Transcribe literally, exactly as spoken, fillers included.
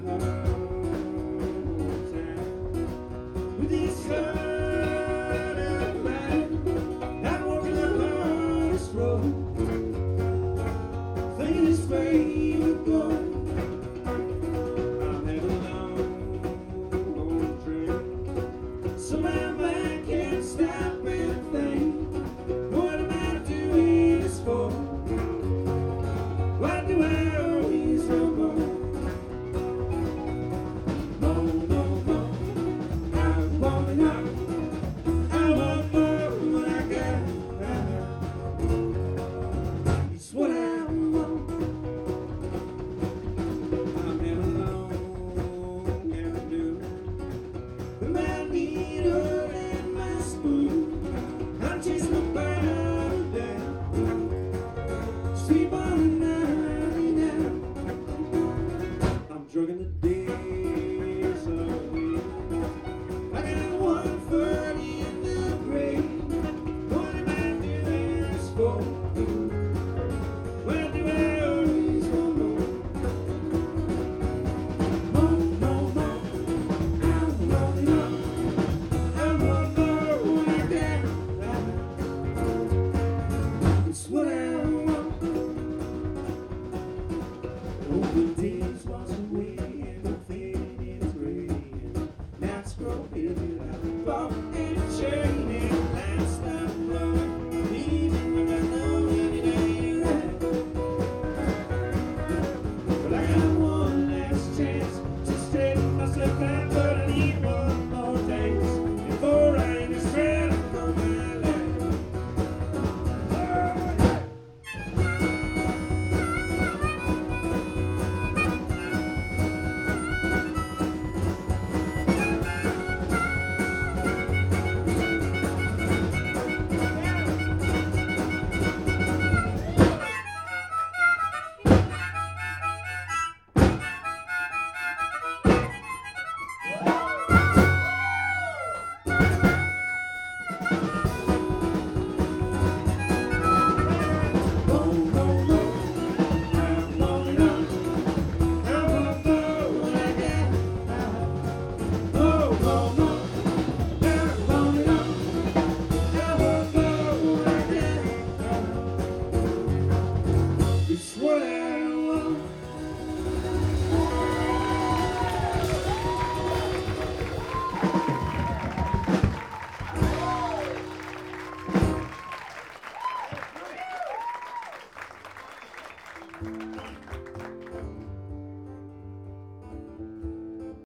With this heart of mine, I'm walking the hardest road, thinking this way would go. I'm having a long, long trip, so my mind can't stop and think. What am I doing this for? Why do I always go more? More, more, more. I want more. I want more when I got. It's what I want. I'm having a long afternoon with my needle and my spoon. I'm chasing the bottle down, sleep on the night now. I'm drunk in the days away. I got one foot in the grave. What am I doing this for? Why do I always want more? More, more, more. I'm wanting more. I want more when I got. It's what I want. Open days wash away and the fading is gray. Nights grow heavy like a fall.